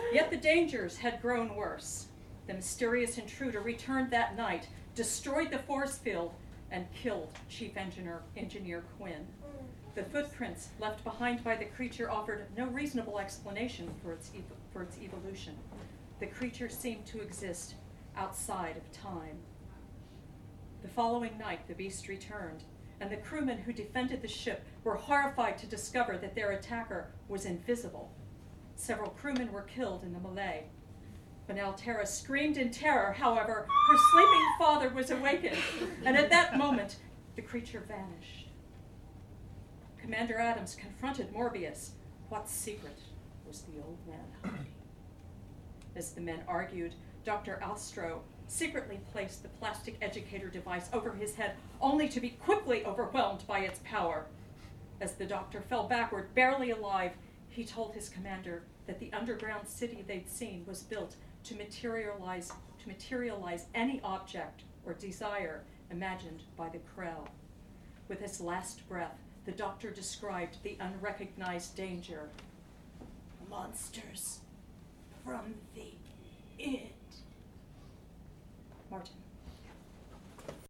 Yet the dangers had grown worse. The mysterious intruder returned that night, destroyed the force field, and killed Chief Engineer Quinn. The footprints left behind by the creature offered no reasonable explanation for its evolution. The creature seemed to exist outside of time. The following night, the beast returned, and the crewmen who defended the ship were horrified to discover that their attacker was invisible. Several crewmen were killed in the melee. When Altera screamed in terror, however, her sleeping father was awakened, and at that moment, the creature vanished. Commander Adams confronted Morbius. What secret was the old man hiding? As the men argued, Dr. Astro secretly placed the plastic educator device over his head, only to be quickly overwhelmed by its power. As the doctor fell backward, barely alive, he told his commander that the underground city they'd seen was built to materialize any object or desire imagined by the Krell. With his last breath, the doctor described the unrecognized danger. Monsters from the